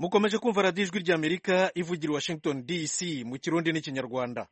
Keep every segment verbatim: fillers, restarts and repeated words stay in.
mukomeje kumva radiyo ijwi ry'Amerika ivugira i Washington D C mu kirundi n'ikinyarwanda.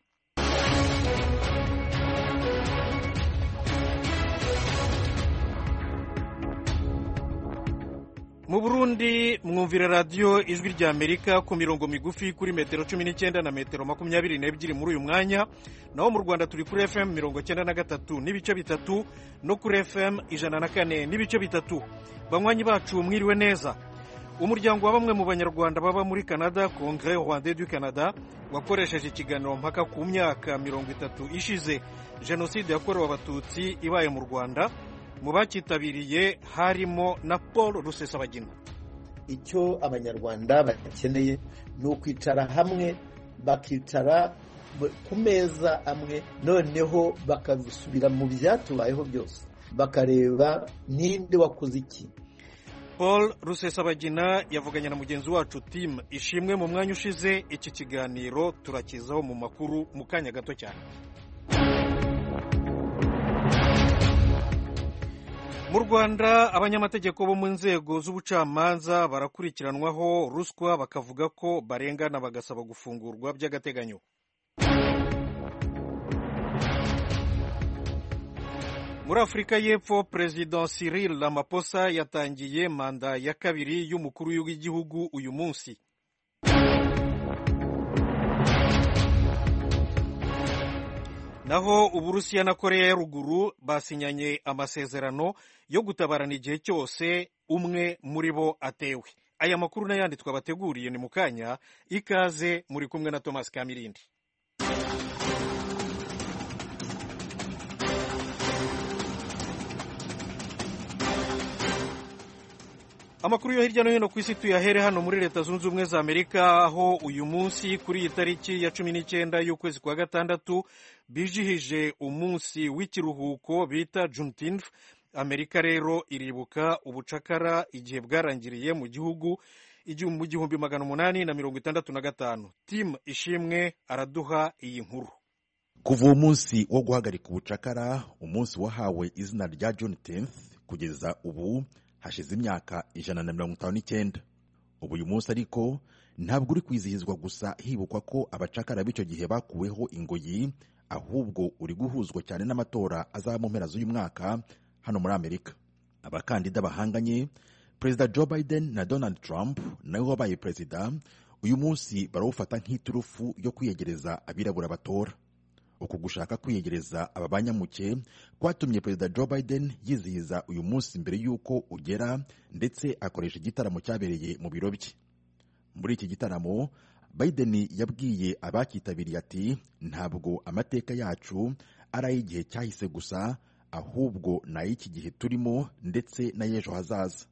Mu Burundi mwumvira radiyo ijwi ry'Amerika ku mirongo migufi kuri metero cumi n'icyenda na metero makumyabiri n'ebyiri muri uyu mwanya, naho mu Rwanda turi kuri F M mirongo cyenda na gatatu n'ibice bitatu no kuri F M ijana na kane n'ibice bitatu. Banywanyi bacu mwiriwe neza. Umuryango wa bamwe mu banyarwanda baba muri Canada, Congrès Rwandais du Canada, wakoresheje ikiganiro mpaka ku myaka mirongo itatu ishize jenoside yakorewe abatutsi ibaye mu Rwanda. Mu bakitabiriye harimo na Paul Rusesabagina. Icyo abanyarwanda bakeneye ni ukwicara hamwe, bakicara ku meza amwe, noneho bakasubira mu byatubayeho byose, bakareba ninde wakoze iki. Paul Rusesabagina yavuganye na mugenzi wacu Tim Ishimwe mu mwanya ushize. Iki kiganiro turakizaho mu makuru mu kanya gato cyane. Mu Rwanda abanyamategeko bo mu nzego z'ubucamanza barakurikiranwaho ruswa, bakavuga ko barengana, bagasaba gufungurwa by'agateganyo. Muri Afurika y'Epfo, Perezida Cyril Ramaphosa yatangiye manda ya kabiri y'umukuru w'igihugu uyu munsi. Naho Uburusiya na Korea ya Ruguru basinyanye amasezerano yo gutabarana igihe cyose umwe muri bo atewe. Aya makuru n'ayandi twabateguriye ni mu kanya. Ikaze, muri kumwe na Thomas Kamirindi. Amakuru yo hirya no hino ku isi tuyahere hano muri Leta Zunze Ubumwe za Amerika, aho uyu munsi kuri iyi tariki ya cumi n'icyenda y'ukwezi kwa gatandatu bijihije umunsi w'ikiruhuko bita Juneteenth. Amerika rero iribuka ubucakara igihe bwarangiriye mu gihugu mu gihumbi magana umunani na mirongo itandatu na gatanu. Tim Ishimwe araduha iyi nkuru. Kuva uwo munsi wo guhagarika ubucakara, umunsi wahawe izina rya Juneteenth, kugeza ubu hashize imyaka ijana na mirongo itanu n'icyenda. Ubu uyu munsi ariko ntabwo uri kwizihizwa gusa hibukwa ko abacakara b'icyo gihe bakuweho ingoyi, ahubwo uri guhuzwa cyane n'amatora azaba mu mpera z'uyu mwaka hano muri Amerika. Abakandida bahanganye, Perezida Joe Biden na Donald Trump, nawe wabaye perezida, uyu munsi barawufata nk'iturufu yo kwiyegereza abirabura batora. Uku gushaka kwiyegereza aba banyamuke kwatumye Perezida Joe Biden yizihiza uyu munsi mbere y'uko ugera, ndetse akoresha igitaramo cyabereye mu biro bye. Muri iki gitaramo Biden yabwiye abakitabiriye ati, ntabwo amateka yacu ari ay'igihe cyahise gusa, ahubwo ni ay'iki gihe turimo ndetse na y'ejo hazaza.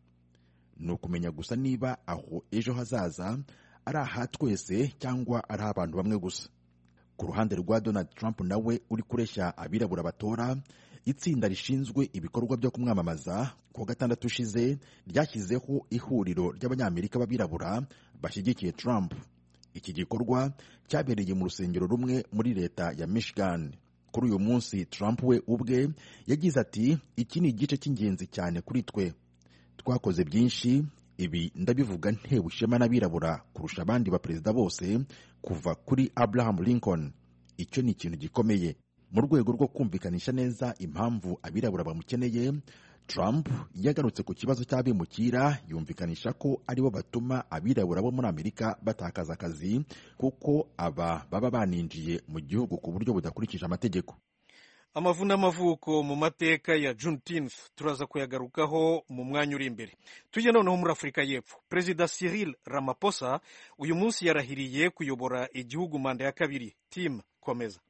Ni ukumenya gusa niba aho ejo hazaza ari aha twese cyangwa ari abantu bamwe gusa. Ku ruhande rwa Donald Trump nawe uri kureshya abirabura batora, itsinda rishinzwe ibikorwa byo kumwamamaza ku gatandatu ushize ryashyizeho ihuriro ry'abanyamerika b'abirabura bashyigikiye Trump. Iki gikorwa cyabereye mu rusengero rumwe muri leta ya Michigan. Kuri uyu munsi Trump we ubwe yagize ati, iki ni igice cy'ingenzi cyane kuri twe. Twakoze byinshi, ibi ndabivuga ntewe ishema n'abirabura kurusha abandi baperezida bose kuva kuri Abraham Lincoln. Icyo ni ikintu gikomeye. Mu rwego rwo kumvikanisha neza impamvu abirabura bamukeneye, Trump yagarutse ku kibazo cy'abimukira, yumvikanisha ko aribo batuma abirabura bo muri Amerika batakaza akazi, kuko aba baba baninjiye mu gihugu ku buryo budakurikije amategeko. Amavu n'amavuko mu mateka ya Juneteenth turaza kuyagarukaho mu mwanya uri imbere. Tujye noneho muri Afurika y'Epfo. Perezida Cyril Ramaphosa uyu munsi yarahiriye kuyobora igihugu manda ya kabiri. Tim, komeza.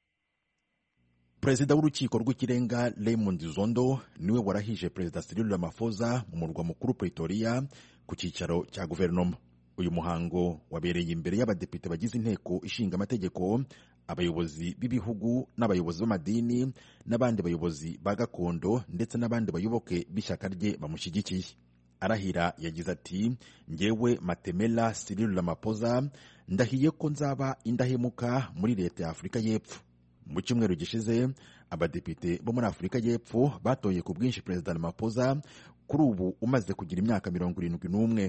Perezida w'urukiko rw'ikirenga Raymond Zondo niwe warahije Perezida Cyril Ramaphosa mu murwa mukuru Pretoria ku cyicaro cya guverinoma. Uyu muhango wabereye imbere y'abadepite bagize inteko ishinga amategeko, abayobozi b'ibihugu n'abayobozi b'amadini n'abandi bayobozi ba gakondo ndetse n'abandi bayoboke b'ishyaka rye bamushyigikiye. Arahira yagize ati, ngewe Matemela Cyril Ramaphosa ndahiye ko nzaba indahemuka muri leta ya Afurika y'Epfo. Mu cyumweru gishize abadepite bo muri Afurika y'Epfo batoye ku bwinshi Perezida Ramaphosa, kuri ubu umaze kugira imyaka mirongo irindwi n'umwe.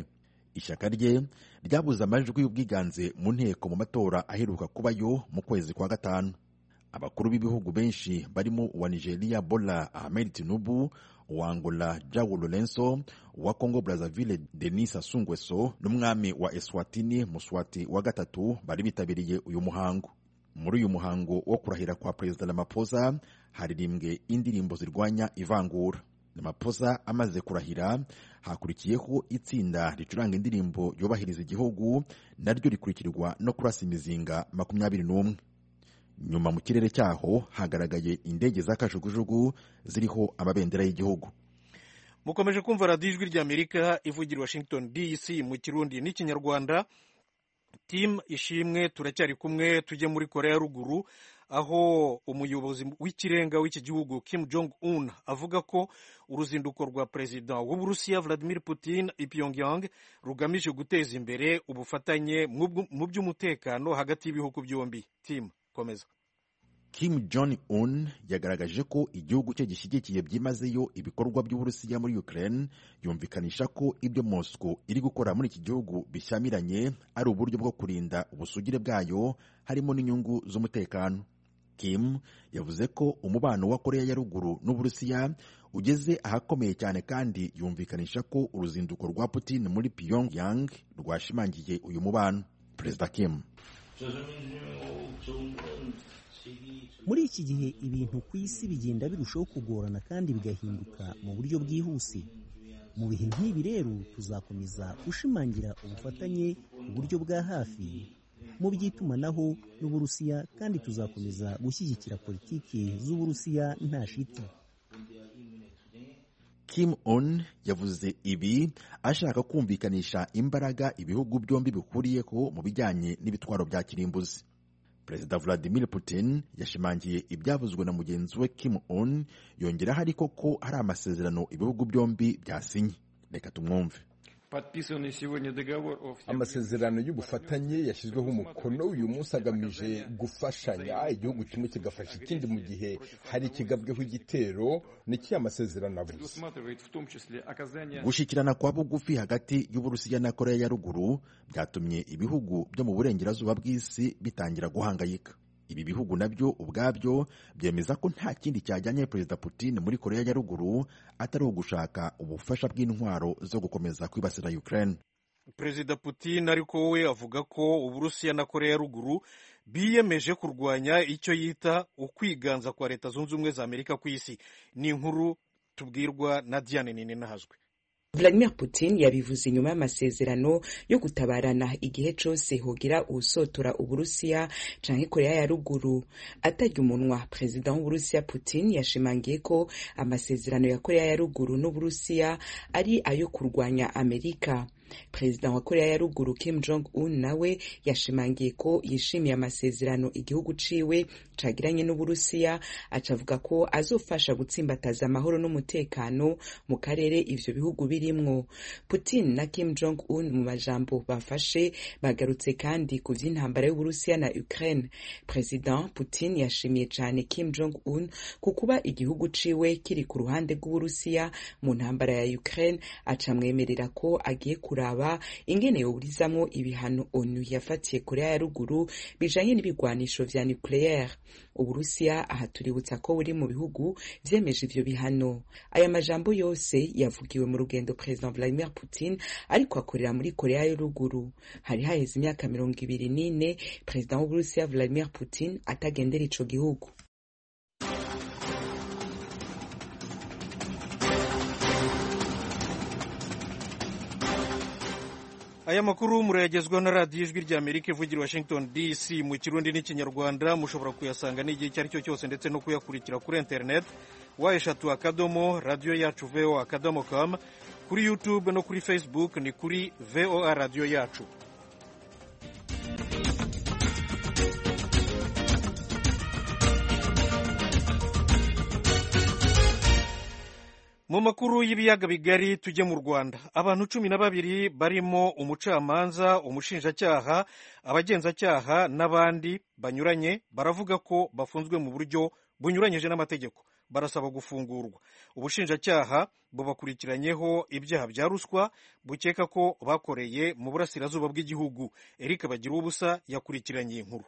ishyaka rye ryabuze amajwi y'ubwiganze mu nteko mu matora aheruka kubayo mu kwezi kwa gatanu. Abakuru b'ibihugu benshi barimo uwa Nigeria Bola Ahmed Tinubu, uwa Angola Joao Lourenço, uwa Congo Brazzaville Denis Sassou Nguesso n'umwami wa Eswatini Mswati wa gatatu bari bitabiriye uyu muhango. Muri uyu muhango wo kurahira kwa Perezida Ramaphosa haririmbwe indirimbo zirwanya ivangura. Ramaphosa amaze kurahira hakurikiyeho itsinda ricuranga indirimbo yubahiriza igihugu, naryo rikurikirwa no kurasa imizinga makumyabiri n'umwe. Nyuma mu kirere cyaho hagaragaye indege z'akajugujugu ziriho amabendera y'igihugu. Mukomeje kumva radiyo ijwi ry'Amerika ivugira Washington D C mu Kirundi n'ikinyarwanda. Team ishimwe turacyari kumwe, tujye muri Korea ya Ruguru aho umuyobozi w'ikirenga w'iki gihugu Kim Jong Un avuga ko uruzinduko rwa perezida w'Uburusiya Vladimir Putin i Pyongyang rugamije guteza imbere ubufatanye mu by'umutekano hagati y'ibihugu byombi. Team komeza. Kim Jong Un yagaragaje ko igihugu cye gishyigikiye byimazeyo ibikorwa by'Uburusiya muri Ukraine, yumvikanisha ko ibyo Moscow iri gukora muri iki gihugu bishyamiranye ari uburyo bwo kurinda ubusugire bwayo harimo n'inyungu z'umutekano. Kim yavuze ko umubano wa Korea ya Ruguru n'Uburusiya ugeze ahakomeye cyane, kandi yumvikanisha ko uruzinduko rwa Putin muri Pyongyang rwashimangiye uyu mubano. Perezida Kim: muri iki gihe ibintu ku isi bigenda birushaho kugorana kandi bigahinduka mu buryo bwihuse. Mu bihe nk'ibi rero tuzakomeza gushimangira ubufatanye mu buryo bwa hafi mu by'itumanaho n'Uburusiya, kandi tuzakomeza gushyigikira politiki z'Uburusiya nta shiti. Kim Un yavuze ibi ashaka kumvikanisha imbaraga ibihugu byombi bihuriyeho mu bijyanye n'ibitwaro bya kirimbuzi. Perezida Vladimir Putin yashimangiye ibyavuzwe na mugenzi we Kim Un, yongeraho ariko ko hari amasezerano ibihugu byombi byasinye. Reka tumwumve. Amasezerano y'ubufatanye yashyizweho umukono uyu munsi agamije gufashanya igihugu kimwe kigafasha ikindi mu gihe hari ikigabweho igitero. Niki amasezerano avuze? Gushyikirana kwa bugufi hagati y'Uburusiya na Korea ya Ruguru byatumye ibihugu byo mu burengerazuba bw'isi bitangira guhangayika. Ibi bihugu nabyo ubwabyo byemeza ko nta kindi cyajyanye Perezida Putin muri Korea ya Ruguru atari ugushaka ubufasha bw'intwaro zo gukomeza kwibasira Ukraine. Perezida Putin ariko we avuga ko Uburusiya na Korea ya Ruguru biyemeje kurwanya icyo yita ukwiganza kwa Leta Zunze Ubumwe za Amerika ku isi. Ni inkuru tubwirwa na Diane Ninahazwe. Vladimir Putin yabivuze inyuma y'amasezerano yo gutabarana igihe cyose hogira usotora Uburusiya canke Korea ya Ruguru. Atarya umunwa, Perezida w'Uburusiya Putin yashimangiye ko amasezerano ya Korea ya Ruguru n'Uburusiya ari ayo kurwanya Amerika. Perezida wa Korea ya Ruguru Kim Jong Un nawe yashimangiye ko yishimiye amasezerano igihugu ciwe cagiranye n'Uburusiya, acavuga ko azofasha gutsimbataza amahoro n'umutekano mu karere ivyo bihugu birimwo. Putin na Kim Jong Un mu majambo bafashe bagarutse kandi ku vy'intambara y'Uburusiya na Ukraine. President Putin yashimiye cyane Kim Jong Un ku kuba igihugu ciwe kiri ku ruhande rw'Uburusiya mu ntambara ya Ukraine, acamwemerera ko agiye kuraba ingene yoburizamwo ibihano ONU yafatiye Korea ya Ruguru bijanye n'ibigwanisho vya nucleaire. Uburusiya aha tuributsa ko buri mu bihugu vyemeje ivyo bihano. Aya majambo yose yavugiwe mu rugendo President Vladimir Putin ariko akorera muri Korea ya Ruguru. Hari haheze imyaka mirongo ibiri n'ine President w'Uburusiya Vladimir Putin atagendera ico gihugu. Aya makuru murayagezwaho na radiyo ijwi ry'Amerika ivugira Washington D C mu Kirundi n'ikinyarwanda. Mushobora kuyasanga n'igihe icyo ari cyo cyose ndetse no kuyakurikira kuri internet wa eshatu akadomo radiyo yacu voa akadomo com, kuri YouTube no kuri Facebook ni kuri voa radiyo yacu. Mu makuru y'ibiyaga bigari tujye mu Rwanda. Abantu cumi na babiri barimo umucamanza, umushinjacyaha, abagenzacyaha n'abandi banyuranye baravuga ko bafunzwe mu buryo bunyuranyije n'amategeko barasaba gufungurwa. Ubushinjacyaha bubakurikiranyeho ibyaha bya ruswa bukeka ko bakoreye mu burasirazuba bw'igihugu. Eric Bagiruwubusa yakurikiranye inkuru.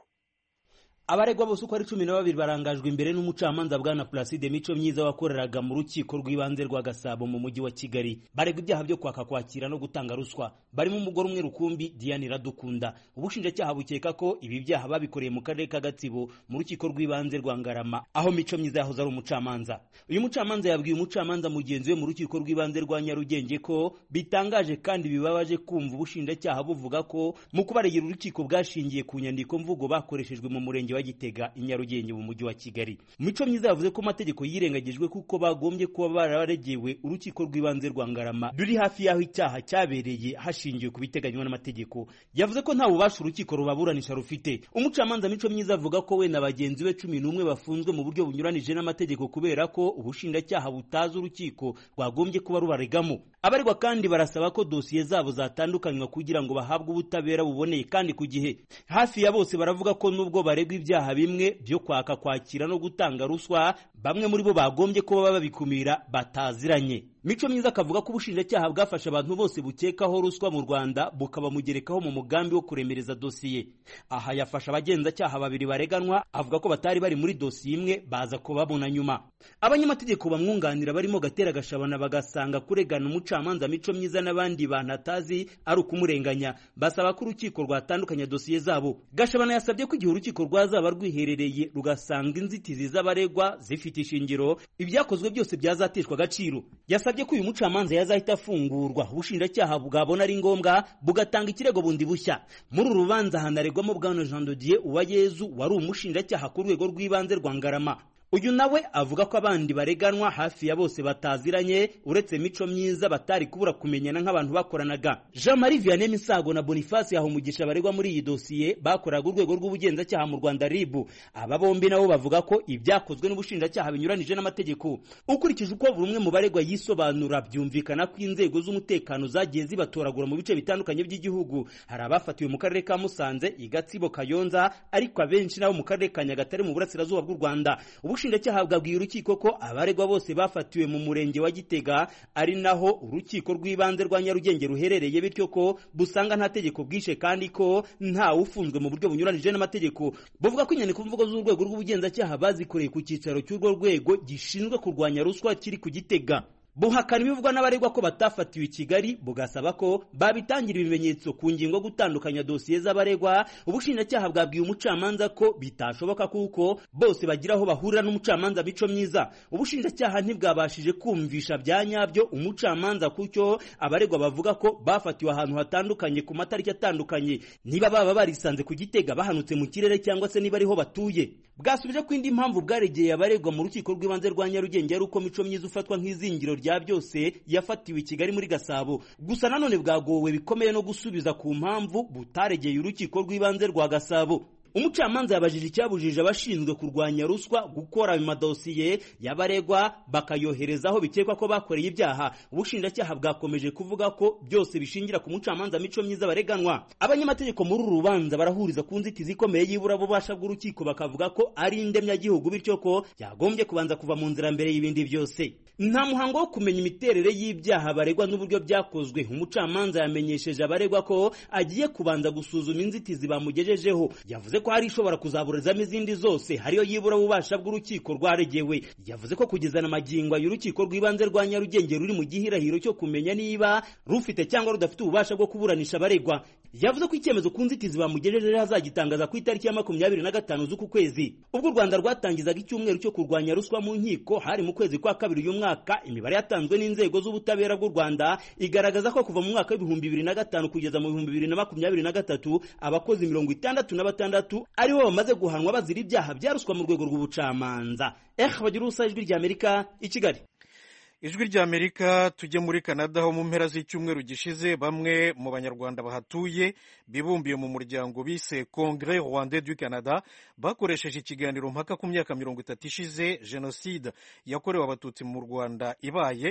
Abaregwa bose uko ari cumi na babiri barangajwe imbere n'umucamanza bwana Placide Mico Myiza wakoreraga mu rukiko rw'ibanze rwa Gasabo mu mujyi wa Kigali. Baregwa ibyaha byo kwaka, kwakira no gutanga ruswa. Barimo umugore umwe rukumbi Diane Iradukunda. Ubushinjacyaha bukeka ko ibi byaha babikoreye mu karere ka Gatsibo mu rukiko rw'ibanze rwa Ngarama aho Mico Myiza yahoze ari umucamanza. Uyu mucamanza yabwiye umucamanza mugenzi we mu rukiko rw'ibanze rwa Nyarugenge ko bitangaje kandi bibabaje kumva ubushinjacyaha buvuga ko mu kubaregera urukiko bwashingiye ku nyandiko mvugo bakoreshejwe mu murenge wa Gitega i Nyarugenge mu mujyi wa Kigali. Mico Myiza yavuze ko amategeko yirengagijwe kuko bagombye kuba bararegewe urukiko rw'ibanze rwa Ngarama ruri hafi y'aho icyaha cyabereye hashingiwe ku biteganywa n'amategeko. Yavuze ko nta bubasha urukiko rubaburanisha rufite. Umucamanza Mico Myiza avuga ko we na bagenzi be cumi n'umwe bafunzwe mu buryo bunyuranije n'amategeko kubera ko ubushinjacyaha butazi urukiko rwagombye kuba rubaregamo. Abaregwa kandi barasaba ko dosiye zabo zatandukanywa kugira ngo bahabwe ubutabera buboneye kandi ku gihe. Hafi ya bose baravuga ko nubwo baregwa ibyaha bimwe byo kwaka, kwakira no gutanga ruswa, bamwe muri bo bagombye kuba babikumira bataziranye. Mico Myiza akavuga ko ubushinjacyaha bwafashe abantu bose bukekaho ruswa mu Rwanda bukabamugerekaho mu mugambi wo kuremereza dosiye. Aha yafasha abagenzacyaha babiri bareganwa, avuga ko batari bari muri dosiye imwe baza kubabona nyuma. Abanyamategeko bamwunganira barimo Gatera Gashabana bagasanga kuregana umucamanza Mico Myiza n'abandi bantu atazi ari ukumurenganya, basaba ko urukiko rwatandukanya dosiye zabo. Gashabana yasabye ko igihe urukiko rwazaba rwiherereye rugasanga inzitizi z'abaregwa zifite ishingiro, ibyakozwe byose byazateshwa agaciro. Yasabye ko uyu mucamanza yazahita afungurwa, ubushinjacyaha bwabona ari ngombwa bugatanga ikirego bundi bushya. Muri uru rubanza hanaregwamo bwana Jean de Dieu Uwayezu wari umushinjacyaha ku rwego rw'ibanze rwa Ngarama. Uyu nawe avuga ko abandi bareganwa hafi ya bose bataziranye uretse Mico Myiza batari kubura kumenyana nk'abantu bakoranaga. Jean Marie Vianney Misago na Boniface Yahumugisha baregwa muri iyi dosiye bakoraga urwego rw'ubugenzacyaha mu Rwanda R I B. Aba bombi nabo bavuga ko ibyakozwe n'ubushinjacyaha binyuranije n'amategeko. Ukurikije uko buri umwe mu baregwa yisobanura, byumvikana ko inzego z'umutekano zagiye zibatoragura mu bice bitandukanye by'igihugu. Hari abafatiwe mu karere ka Musanze, i Gatsibo, Kayonza, ariko abenshi nabo mu karere ka Nyagatare mu burasirazuba bw'u Rwanda. Ubushinjacyaha bwabwiye urukiko ko abaregwa bose bafatiwe mu murenge wa Gitega, ari naho urukiko rw'ibanze rwa Nyarugenge ruherereye, bityo ko busanga nta tegeko bwishe kandi ko nta ufunzwe mu buryo bunyuranije n'amategeko. Buvuga ko inyandiko mvugo z'urwego rw'ubugenzacyaha bazikoreye ku cyicaro cy'urwo rwego gishinzwe kurwanya ruswa kiri ku Gitega. Buhakana ibivugwa n'abaregwa ko batafatiwe i Kigali, bugasaba ko babitangira ibimenyetso ku ngingo gutandukanya dosiye z'abaregwa. Ubushinjacyaha bwabwiye umucamanza ko bitashoboka kuko bose bagira aho bahurira n'umucamanza Mico Myiza. Ubushinjacyaha ntibwabashije kumvisha bya nyabyo umucamanza kucyo abaregwa bavuga ko bafatiwe ahantu hatandukanye ku matariki atandukanye, niba baba barisanze ku Gitega bahanutse mu kirere cyangwa se niba ariho batuye. Bwasubije ko indi mpamvu bwaregeye abaregwa mu rukiko rw'ibanze rwa Nyarugenge ari uko Mico Myiza ufatwa nk'izingiro rya byose yafatiwe i Kigali muri Gasabo. Gusa nanone bwagowe bikomeye no gusubiza ku mpamvu butaregeye urukiko rw'ibanze rwa Gasabo. Umucamanza yabajije icyabujije abashinzwe kurwanya ruswa gukora ayo madosiye y'abaregwa bakayohereza aho bikekwa ko bakoreye ibyaha. Ubushinjacyaha bwakomeje kuvuga ko byose bishingira ku mucamanza Mico Myiza bareganwa. Abanyamategeko muri uru rubanza barahuriza ku nzitizi ikomeye y'ibura bubasha bw'urukiko, bakavuga ko ari indemyagihugu, bityo ko yagombye kubanza kuva mu nzira mbere y'ibindi byose. Nta muhango wo kumenya imiterere y'ibyaha baregwa n'uburyo byakozwe. Umucamanza yamenyesheje abaregwa ko agiye kubanza gusuzuma inzitizi bamugejejeho. Yavuze ko hari ishobora kuzaburizamo izindi zose, hariyo yibura bubasha bw'urukiko rwaregewe. Yavuze ko kugeza na magingo y'urukiko rw'ibanze rwa Nyarugenge ruri mu gihirahiro cyo kumenya niba rufite cyangwa rudafite ububasha bwo kuburanisha abaregwa. Yavuze ko icyemezo ku nzitizi bamugejejeho azagitangaza ku itariki ya makumyabiri na gatanu z'uku kwezi. Ubwo u Rwanda rwatangizaga icyumweru cyo kurwanya ruswa mu nkiko hari mu kwezi kwa kabiri uyu mwaka, imibare yatanzwe n'inzego z'ubutabera bw'u Rwanda igaragaza ko kuva mu mwaka w'ibihumbi bibiri na gatanu kugeza mu bihumbi bibiri na makumyabiri na gatatu abakozi mirongo itandatu na batandatu aribo bamaze guhanwa bazira ibyaha bya ruswa mu rwego rw'ubucamanza. Eh Bagiruwubusa, Ijwi ry'Amerika, i Kigali. Ijwi ry'Amerika tujye muri Canada, ho mu mpera z'icyumweru gishize bamwe mu banyarwanda bahatuye bibumbiye mu muryango bise Congrès Rwandais du Canada bakoresheje ikiganiro mpaka ku myaka mirongo itatu ishize Jenoside yakorewe Abatutsi mu Rwanda ibaye.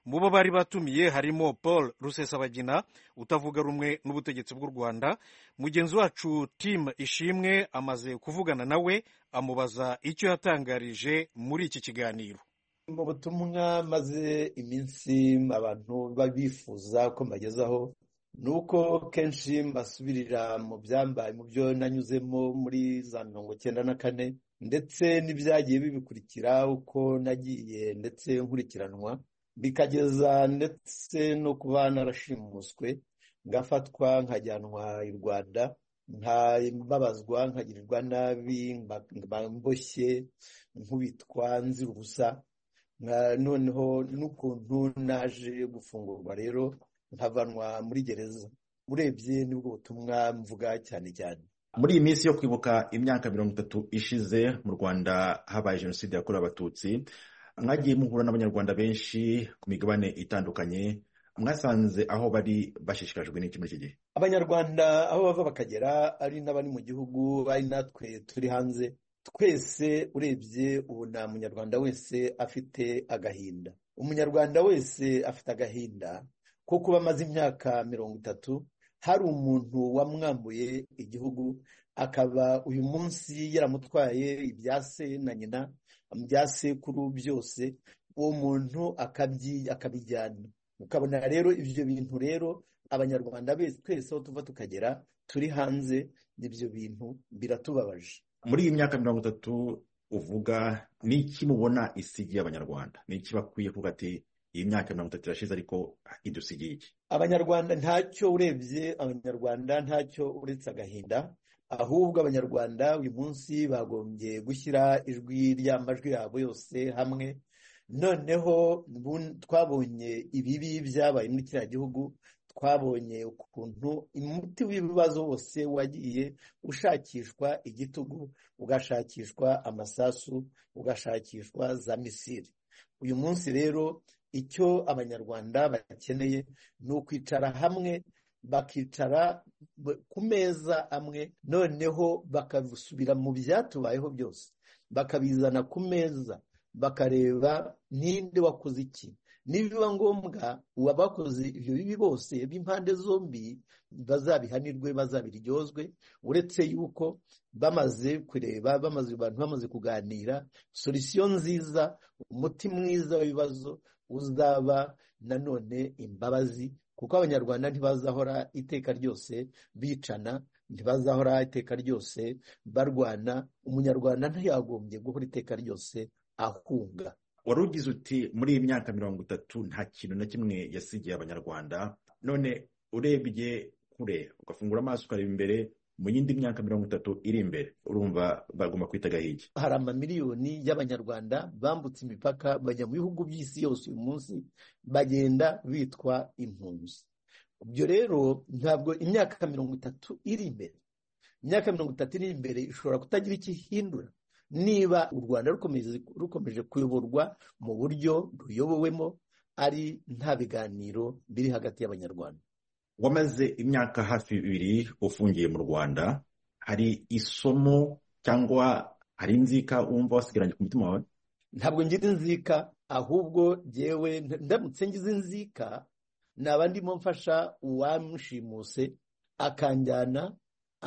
mu bo bari batumiye harimo Paul Rusesabagina utavuga rumwe n'ubutegetsi bw'u Rwanda. Mugenzi wacu Tim Ishimwe amaze kuvugana nawe amubaza icyo yatangarije muri iki kiganiro. Mu butumwa maze iminsi abantu babifuza ko mbagezaho nuko kenshi mbasubirira mu byambaye mu byo nanyuzemo muri za mirongo cyenda na kane ndetse n'ibyagiye bibikurikira uko nagiye ndetse nkurikiranwa bikageza ndetse no kuba narashimuswe ngafatwa nkajyanwa i Rwanda nkababazwa nkagirirwa nabi mboshye nkubitwa nzira ubusa noneho n'ukuntu naje gufungurwa rero nkavanwa muri gereza. Urebye nibwo butumwa mvuga cyane cyane. Muri iyi minsi yo kwibuka imyaka mirongo itatu ishize mu Rwanda habaye jenoside yakorewe Abatutsi, mwagiye muhura n'abanyarwanda benshi ku migabane itandukanye, mwasanze aho bari bashishikajwe n'iki muri iki gihe? Abanyarwanda aho bava bakagera ari n'abari mu gihugu ari natwe turi hanze, twese urebye ubu nta munyarwanda wese afite agahinda. Umunyarwanda wese afite agahinda ko kuba amaze imyaka mirongo itatu hari umuntu wamwambuye igihugu, akaba uyu munsi yaramutwaye ibya se na nyina, ibya sekuru byose, uwo muntu akabijyana. Ukabona rero ibyo bintu rero abanyarwanda twese aho tuva tukagera turi hanze, n'ibyo bintu biratubabaje. Muri iyi myaka mirongo itatu uvuga, ni iki mubona isigiye abanyarwanda? Ni iki bakwiye kuvuga ati iyi myaka mirongo itatu irashize ariko idusigiye iki? Abanyarwanda ntacyo, urebye abanyarwanda ntacyo uretse agahinda. Ahubwo abanyarwanda uyu munsi bagombye gushyira ijwi ry'amajwi yabo yose hamwe. Noneho twabonye ibibi byabaye muri kiriya gihugu, twabonye ukuntu umuti w'ibibazo wose wagiye ushakishwa igitugu, ugashakishwa amasasu, ugashakishwa za misiri. Uyu munsi rero icyo abanyarwanda bakeneye ni ukwicara hamwe, bakicara ku meza amwe, noneho bakasubira mu byatubayeho byose, bakabizana ku meza, bakareba ninde wakoze iki. Nibiba ngombwa uwabakoze ibyo bibi bose b'impande zombi bazabihanirwe, bazabiryozwe, uretse yuko bamaze kureba, bamaze abantu bamaze kuganira solution nziza, umuti mwiza w'ibibazo uzaba nanone imbabazi, kuko abanyarwanda ntibazahora iteka ryose bicana, ntibazahora iteka ryose barwana. Umunyarwanda ntiyagombye guhora iteka ryose ahunga. Wari ugize uti muri iyi myaka mirongo itatu nta kintu na kimwe yasigiye abanyarwanda. None urebye kure ugafungura amaso ukareba imbere, mu yindi myaka mirongo itatu iri imbere, urumva bagomba kwita gahigi. Hari amamiliyoni y'abanyarwanda bambutse imipaka bajya mu bihugu by'isi yose uyu munsi, bagenda bitwa impunzi. Ibyo rero ntabwo imyaka mirongo itatu iri imbere, imyaka mirongo itatu iri imbere ishobora kutagira ikihindura niba u Rwanda rukomeje rukomeje kuyoborwa mu buryo ruyobowemo, ari nta biganiro biri hagati y'abanyarwanda. Wamaze imyaka hafi ibiri ufungiye mu Rwanda, hari isomo cyangwa hari inzika wumva wasigaranye ku mutima wawe? Ntabwo ngira inzika, ahubwo jewe ndamutse ngize inzika naba ndimo mfasha uwamushimuse akanjyana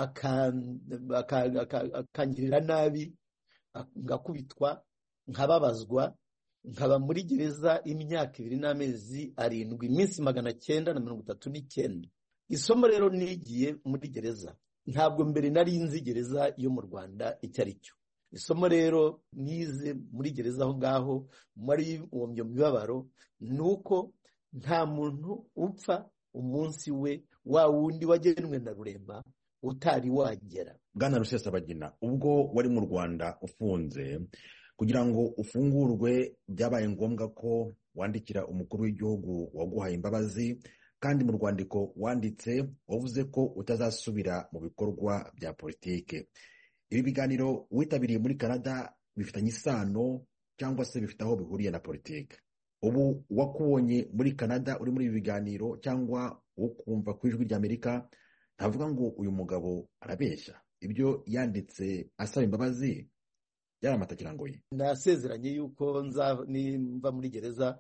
akangirira nabi, ngakubitwa, nkababazwa, nkaba muri gereza imyaka ibiri n'amezi arindwi, iminsi magana cyenda na mirongo itatu n'icyenda. Isomo rero nigiye muri gereza, ntabwo mbere nari nzi gereza yo mu Rwanda icyo ari cyo. Isomo rero nize muri gereza aho ngaho muri uwo mibabaro ni uko nta muntu upfa umunsi we wa wundi wagenwe na rurema utari wagera. Bwana Rusesabagina, ubwo wari mu Rwanda ufunze, kugira ngo ufungurwe byabaye ngombwa ko wandikira umukuru w'igihugu waguhaye imbabazi, kandi mu rwandiko wanditse wavuze ko utazasubira mu bikorwa bya politike. Ibi biganiro witabiriye muri Canada bifitanye isano cyangwa se bifite aho bihuriye na politike? Ubu wakubonye muri Canada uri muri ibi biganiro cyangwa ukumva ku ijwi ry'Amerika, ntavuga ngo uyu mugabo arabeshya, ibyo yanditse asaba imbabazi byari amatakirangoye? Nasezeranye yuko nza nimva muri gereza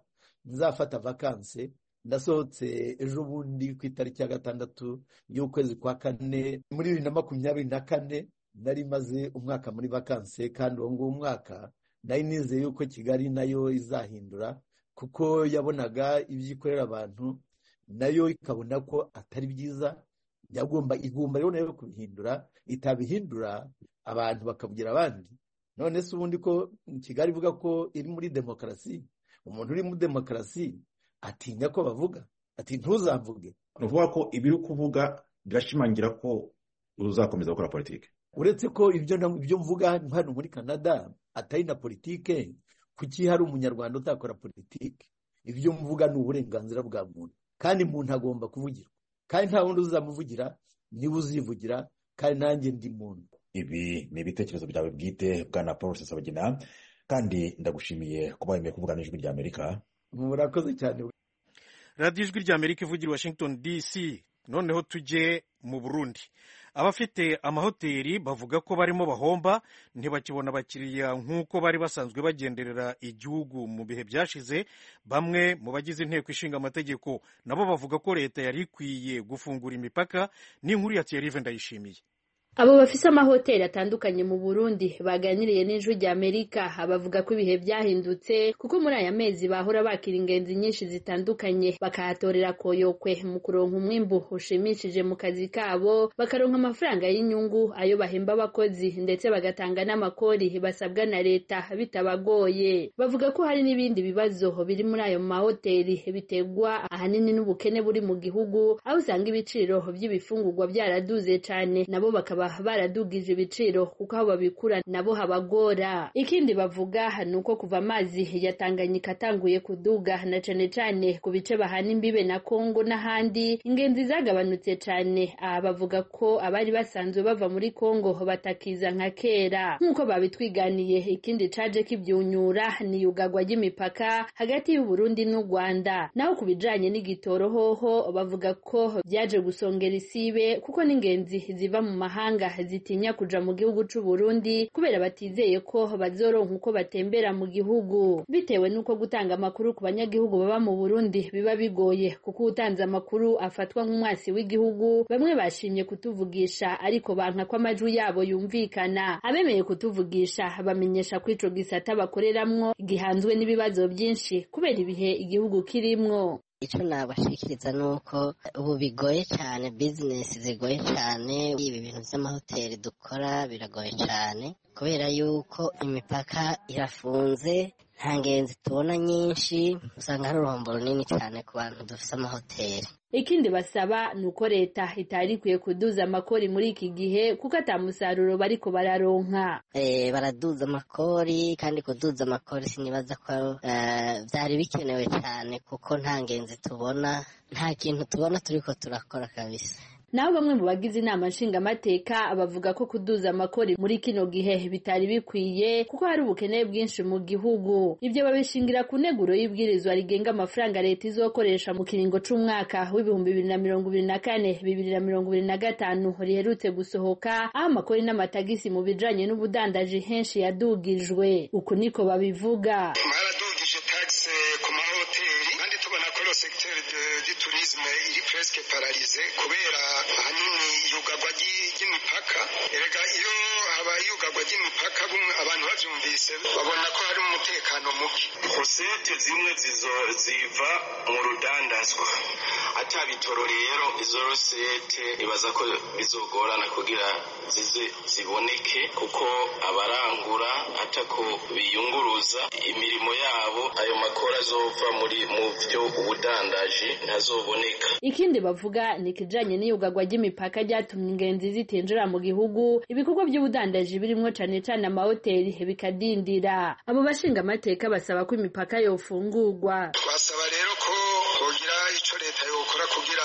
nzafata vakanse. Ndasohotse ejo bundi ku itariki ya gatandatu y'ukwezi kwa kane muri bibiri na makumyabiri na kane. Nari maze umwaka muri vakanse, kandi uwo nguwo umwaka nari nizeye yuko Kigali nayo izahindura, kuko yabonaga ibyikorera abantu nayo ikabona ko atari byiza. Yagomba igomba rero nayo kubihindura, itabihindura abantu bakavugira abandi. None se ubundi ko Kigali ivuga ko iri muri demokarasi, umuntu uri muri demokarasi atinya ko bavuga ati ntuzavuge. Nuvuga ko ibiri kuvuga birashimangira ko uzakomeza gukora politike. Uretse ko ibyo ibyo mvuga hano muri Canada atari na politike, kuki hari umunyarwanda utakora politike? Ibyo mvuga ni uburenganzira bwa muntu, kandi umuntu agomba kuvugirwa, kandi nta wundi uzamuvugira, niba uzivugira, kandi nanjye ndi muntu. Ibi ni ibitekerezo byawe bwite bwana Paul Rusesabagina, kandi ndagushimiye kuba wemeye kuvugana n'ijwi rya Amerika. Murakoze cyane. radiyo ijwi rya Amerika ivugira Washington D C. Noneho tujye mu Burundi. Abafite amahoteli bavuga ko barimo bahomba, ntibakibona abakiriya nk'uko bari basanzwe bagenderera igihugu mu bihe byashize. Bamwe mu bagize inteko ishinga amategeko nabo bavuga ko leta yari ikwiye gufungura imipaka. N'inkuru ya Thierry Ndayishimiye. Abo bafise amahoteli atandukanye mu Burundi baganiriye n'ijwi rya Amerika, bavuga ko ibihe byahindutse, kuko muri aya mezi bahora bakira ingenzi nyinshi zitandukanye, bakahatorera koyokwe mu kuronka umwimbu ushimishije mu kazi kabo, bakaronka amafaranga y'inyungu ayo bahemba abakozi, ndetse bagatanga n'amakori basabwa na leta bitabagoye. Bavuga ko hari n'ibindi bibazo biri muri ayo mahoteli bitegwa ahanini n'ubukene buri mu gihugu, aho usanga ibiciro by'ibifungurwa byaraduze cyane, nabo bakaba baradugije ibiciro kuko aho babikura nabo habagora. Ikindi bavuga nuko kuva amazi ya Tanganyika atanguye kuduga, na cane cane ku bice bahana imbibe na Kongo n'ahandi, ingenzi zagabanutse cane. Aha bavuga ko abari basanzwe bava muri Kongo batakiza nka kera nk'uko babitwiganiye. Ikindi caje kibyunyura ni yugagwa ry'imipaka hagati y'u Burundi n'u Rwanda. Naho kubijanye n'igitoro hoho bavuga ko byaje gusongera isibe, kuko n'ingenzi ziva mu mahanga zitinya kuja mu gihugu c'u Burundi kubera batizeye ko bazoronka uko batembera mu gihugu, bitewe nuko gutanga amakuru ku banyagihugu baba mu Burundi biba bigoye, kuko utanze amakuru afatwa nk'umwasi w'igihugu. Bamwe bashimye kutuvugisha ariko banka ko amajwi yabo yumvikana. Abemeye kutuvugisha bamenyesha ko ico gisata bakoreramwo gihanzwe n'ibibazo byinshi kubera ibihe igihugu kirimwo. Icyo nabashikiriza nuko ubu bigoye cyane, business zigoye cyane. Ibi bintu by'amahoteli dukora biragoye cyane kubera yuko imipaka irafunze, nta ngenzi tubona nyinshi, usanga hari uruhombo runini cyane ku bantu dufite amahoteli. Ikindi basaba nuko leta itari ikwiye kuduza amakori muri iki gihe, kuko atamusaruro bariko bararonka. Eh baraduza amakori, kandi kuduza amakori sinibaza ko byari uh, bikenewe cyane, kuko nta ngenzi tubona, nta kintu tubona turiko turakora kabisa. Naho bamwe mu bagize inama nshingamateka bavuga ko kuduza amakori muri kino gihe bitari bikwiye, kuko hari ubukene bwinshi mu gihugu. Ibyo babishingira ku neguro y'ibwirizwa rigenga amafaranga leta izokoresha mu kiringo c'umwaka w'ibihumbi bibiri na mirongo ibiri na kane bibiri na mirongo ibiri na gatanu riherutse gusohoka, aho amakori n'amatagisi mu bijanye n'ubudandaji henshi yadugijwe. Uku niko babivuga. Baradugije taxe ku mahoteli, kandi tubona ko secteur de tourisme iri presque paralysé kubera ahanini iyugagwa ry'imipaka. Erega iyo haba iyugagwa ry'imipaka abantu bavyumvise babona ko hari umutekano muke. Kosete zimwe zizo ziva mu rudandazwa, atabitoro rero izo rosete ibaza ko bizogorana kugira zize ziboneke, kuko abarangura atako biyunguruza imirimo yabo, ayo makora azova muri mu byo ubudandaji ntazoboneka. Ikindi bavuga ni kijanye n'iyugagwa ry'imipaka ryatumye ingenzi zitinjira mu gihugu, ibikorwa by'ubudandaji birimo cane cane amahoteli bikadindira. Abo bashinga amateka basaba ko imipaka yofungurwa. Twasaba rero ko kugira ico leta yokora kugira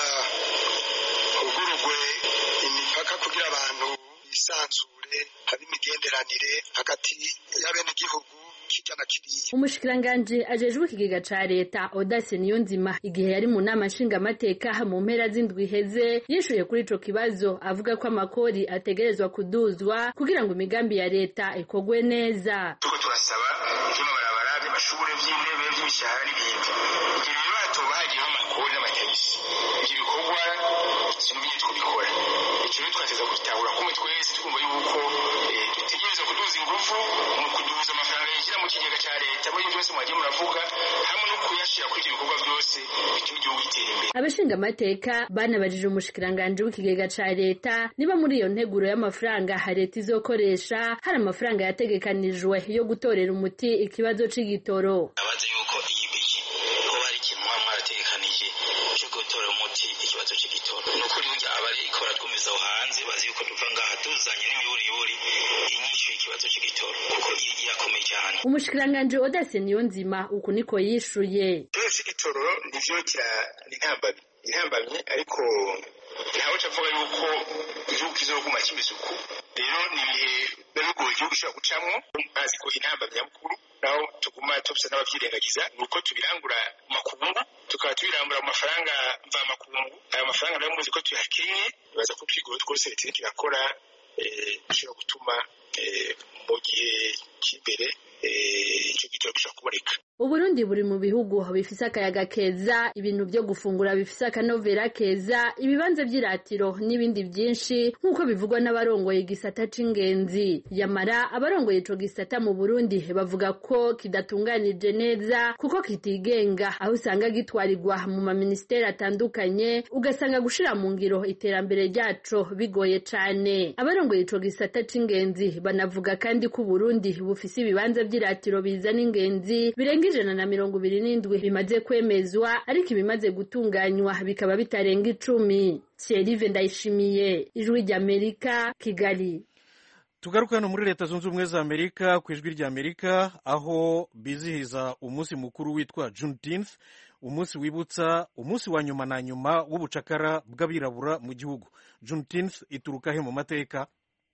hugurugwe imipaka, kugira abantu bisanzure, habe imigenderanire hagati y'abenegihugu. Umushikiranganje ajejwe ikigega ca leta Audace Niyonzima igihe yari mu nama nshingamateka mu mpera z'indwi iheze yishuye kuri ico kibazo, avuga ko amakori ategerezwa kuduzwa kugira ngo imigambi ya leta ikogwe neza. Tuko turasaba tuma barabara bashobore by'intebe by'imishahara n'ibindi ibyo rero hatoba hagiyeho amakuru n'amatagisi ibyo bikorwa sinumye twabikora icyo rero twateza kubitahura kumwe twese twumva yuko dutegereza kuduza ingufu mu kuduza amafaranga yinjira mu kigega cya leta muri byose mwagiye muravuga hamwe no kuyashyira kuri ibyo bikorwa byose bituma igihugu gitera imbere. Abashinga amateka banabajije umushikiranganje w'ikigega ca leta niba muri iyo nteguro y'amafaranga leta izokoresha hari amafaranga yategekanijwe yo gutorera umuti ikibazo c'igitoro. Abaza yuko iyi biki ko hari ikintu mwarategekanije cyo gutorera umuti ikibazo c'igitoro nukuri burya abari ikora twumviza aho hanze bazi yuko duva ngaha tuzanye n'imiburiburi inyishu y'ikibazo c'igitoro kuko irakomeye cyane. Umushikiranganje Odase Niyonzima uku niko yishuye. C'igitoro nivyo kira intambamye intambamye ariko ntawe cavuga yuko igihugu kizoguma kimisuku rero nibihe bigoye igihugu gishobora gucamwo bazi ko intambamye mukuru naho tuguma tubisa n'abavyirengagiza nuko tubirangura makungu tukaba tubirangura mu mafaranga mva makungu ayo mafaranga nayo muzi ko tuyakenye baza ko twigoro twose leta kirakora bishobora gutuma mu gihe cy'imbere icyo gitoro gishobora kuboneka. Uburundi buri mu bihugu bifise akayaga keza, ibintu byo gufungura bifise akanovera keza, ibibanza by'iratiro n'ibindi byinshi nk'uko bivugwa n'abarongoye igisata c'ingenzi. Yamara abarongoye ico gisata mu Burundi bavuga ko kidatunganije neza kuko kitigenga, aho usanga gitwarirwa mu maministeri atandukanye ugasanga gushira mu ngiro iterambere ryaco bigoye cane. Abarongoye ico gisata c'ingenzi banavuga kandi ko Burundi bufise ibibanza by'iratiro bizana ingenzi birenga ijana na mirongo ibiri n'indwi bimaze kwemezwa ariko ibimaze gutunganywa bikaba bitarenga icumi. Thierry Ndayishimiye, Ijwi ry'Amerika, Kigali. Tugaruka hano muri Leta Zunze Ubumwe za Amerika ku Ijwi ry'Amerika aho bizihiza umunsi mukuru witwa Juneteenth, umunsi wibutsa umunsi wa nyuma na nyuma w'ubucakara bw'abirabura mu gihugu. Juneteenth ituruka he mu mateka?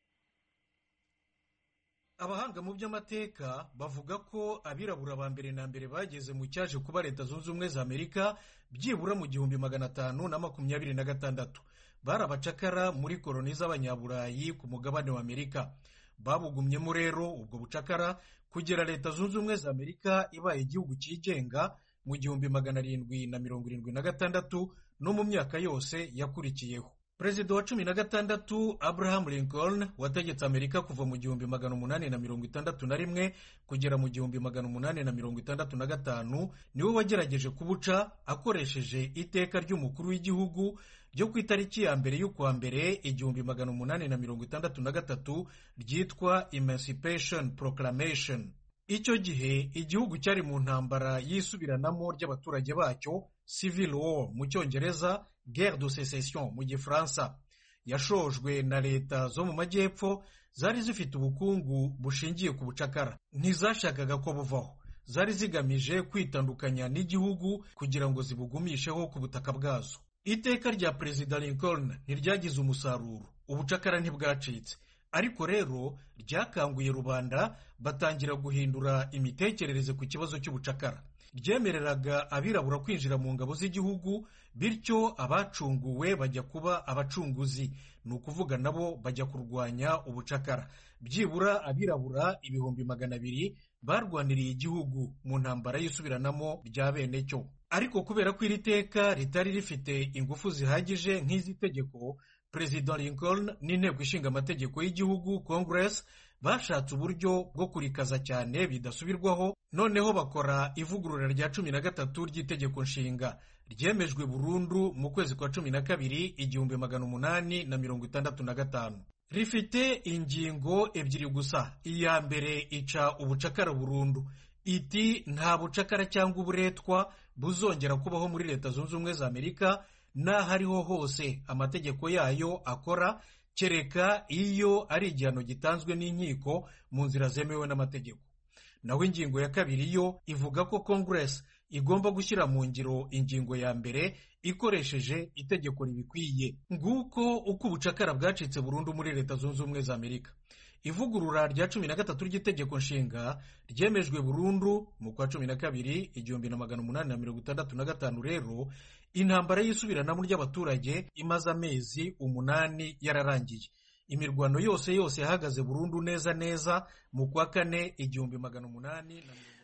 Abahanga mu by'amateka bavuga ko abirabura ba mbere na mbere bageze mu cyaje kuba Leta Zunze Ubumwe za Amerika byibura mu gihumbi magana atanu na makumyabiri na gatandatu. Bari abacakara muri koloni z'abanyaburayi ku mugabane wa Amerika. Babugumyemo rero ubwo bucakara kugera Leta Zunze Ubumwe za Amerika ibaye igihugu cyigenga mu gihumbi magana arindwi na mirongo irindwi na gatandatu no mu myaka yose yakurikiyeho. Perezida wa cumi na gatandatu Abraham Lincoln wategetse Amerika kuva mu gihumbi magana umunani na mirongo itandatu na rimwe kugera mu gihumbi magana umunani na mirongo itandatu na gatanu niwe wagerageje kubuca akoresheje iteka ry'umukuru w'igihugu ryo ku itariki ya mbere y'ukwa mbere igihumbi magana umunani na mirongo itandatu na gatatu ryitwa Emancipation Proclamation. Icyo gihe igihugu cyari mu ntambara y'isubiranamo ry'abaturage bacyo, Civil War mu Cyongereza, Guerre de Sécession mu Gifaransa. Yashojwe na leta zo mu majyepfo zari zifite ubukungu bushingiye ku bucakara. Ntizashakaga ko buvaho. Zari zigamije kwitandukanya n'igihugu kugira ngo zibugumisheho ku butaka bwazo. Iteka rya Perezida Lincoln ntiryagize umusaruro. Ubucakara ntibwacitse. Ariko rero ryakanguye rubanda batangira guhindura imitekerereze ku kibazo cy'ubucakara. Ryemereraga abirabura kwinjira mu ngabo z'igihugu, bityo abacunguwe bajya kuba abacunguzi, ni ukuvuga nabo bajya kurwanya ubucakara. Byibura abirabura ibihumbi magana abiri barwaniriye igihugu mu ntambara y'isubiranamo rya bene cyo. Ariko kubera ko iri teka ritari rifite ingufu zihagije nk'izi tegeko, Perezida Lincoln n'inteko ishinga amategeko y'igihugu Congress bashatse uburyo bwo kurikaza cyane bidasubirwaho, noneho bakora ivugurura rya cumi na gatatu ry'itegeko nshinga ryemejwe burundu mu kwezi kwa cumi na kabiri igihumbi magana umunani na mirongo itandatu na gatanu. Rifite ingingo ebyiri gusa. Iya mbere ica ubucakara burundu, iti nta bucakara cyangwa uburetwa buzongera kubaho muri Leta Zunze Ubumwe za Amerika n'aho ariho hose amategeko yayo akora, kereka iyo ari igihano gitanzwe n'inkiko mu nzira zemewe n'amategeko. Naho ingingo ya kabiri yo ivuga ko Congress igomba gushyira mu ngiro ingingo ya mbere ikoresheje itegeko ribikwiye. Nguko uko ubucakara bwacitse burundu muri Leta Zunze Ubumwe za Amerika. Ivugurura rya cumi na gatatu ry'itegeko nshinga ryemejwe burundu mu kwa cumi na kabiri igihumbi na magana umunani na mirongo itandatu na gatanu. Rero intambara y'isubiranamo ry'abaturage imaze amezi umunani yararangiye. Imirwano yose yose yahagaze burundu neza neza mu kwa kane igihumbi magana umunani na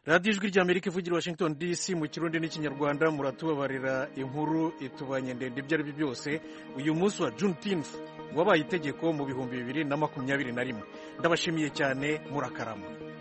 radiyo ijwi ry'amerika ivugira Washington D C mu kirundi n'ikinyarwanda. Muratubabarira inkuru itubanye ndende ibyo ari byo byose. Uyu munsi wa Juneteenth wabaye itegeko mu bihumbi bibiri na makumyabiri na rimwe. Ndabashimiye cyane, murakarama.